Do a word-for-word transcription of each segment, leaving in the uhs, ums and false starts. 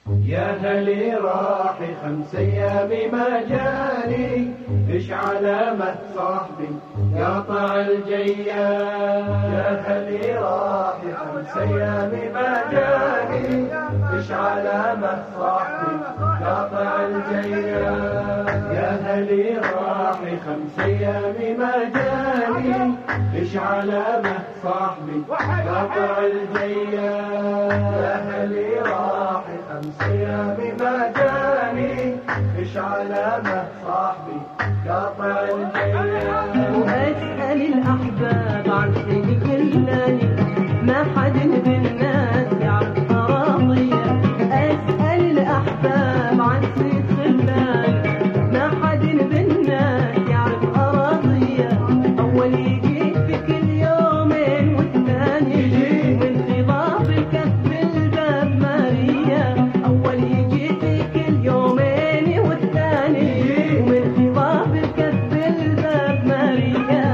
يا هلي راحي خمس ايام ما جاني، ايش علامة صاحبي قاطع الجيان. يا هلي راحي خمس ايام ما جاني، ايش علامة صاحبي قاطع الجيان. يا هلي راحي خمس ايام ما جاني، ايش علامة صاحبي قاطع الجيان. يا هلي راحي خمس ايام ما جاني، ايش علامة صاحبي قاطع الجيان. واسأل الاحباب عن شيء خلاني، ما حد بالناس يعرف اراضيه. اسأل الاحباب عن شيء خلاني، ما حد بالناس يعرف اراضيه. اول يجي في كل يومين والثاني من خضاب الكف الباب ماريا. اول يجي في كل يومين والثاني ومن خضاب الكف الباب ماريا.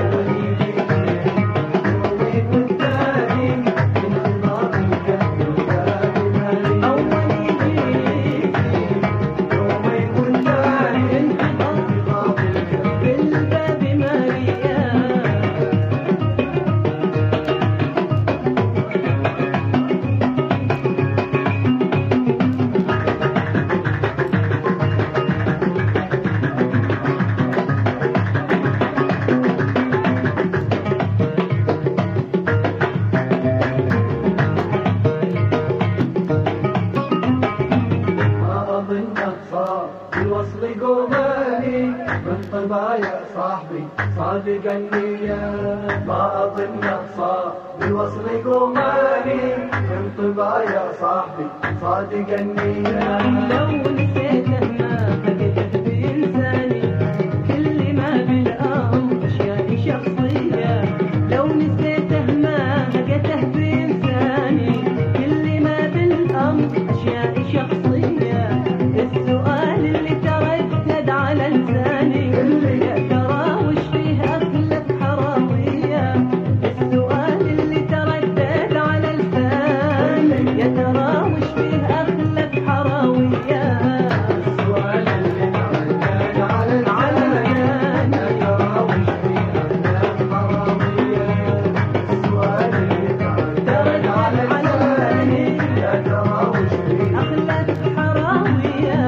الوصل قوماني من طبايا صاحبي صادق النية. ما أظن صار بالوصل قوماني من طبايا صاحبي صادق النية. لو نسيته ما فقدت بإنساني، كل ما بالأمر أشياء شخصية. لو نسيته ما فقدته بإنساني، كل ما بالأمر أشياء شخصية. السؤال اللي تردد على لساني، يا ترى وش فيه أخلق حراوية. السؤال اللي تردد على لساني، يا ترى وش فيه أخلق حراوية. السؤال اللي تردد على لساني، يا ترى وش فيه أخلق حراوية. السؤال اللي تردد على لساني، يا ترى وش فيه أخلق حراوية.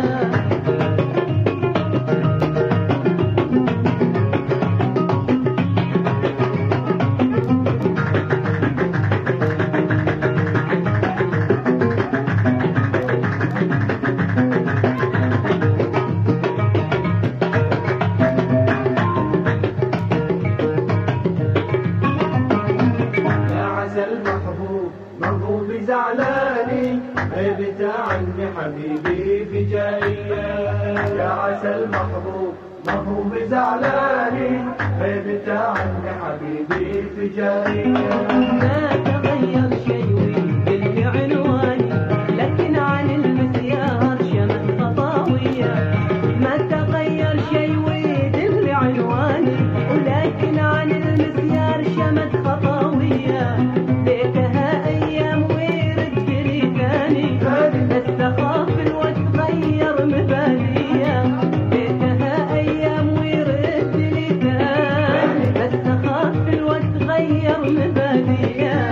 المحبوب مرغوب زعلاني، غيبت عني حبيبي في جاية. يا عسى المحبوب مرغوب زعلاني، غيبت عني حبيبي في جاية. ما تغير شيء ويدل عنواني، لكن عن المسيار شمت خطاوية. ما تغير شيء ويدل عنواني، ولكن عن المسيار شمت خطاوية. ليتها ايام ويرد لي ثاني، بس اخاف الوقت غير مباليه. ليتها ايام ويرد لي ثاني، بس اخاف الوقت غير مباليه.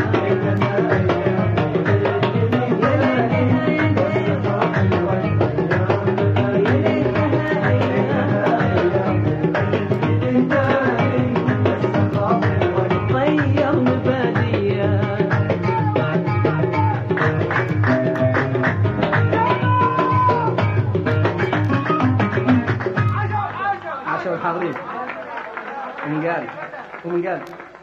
غير مباليه. عشر الحاضرين ومن قال ومن قال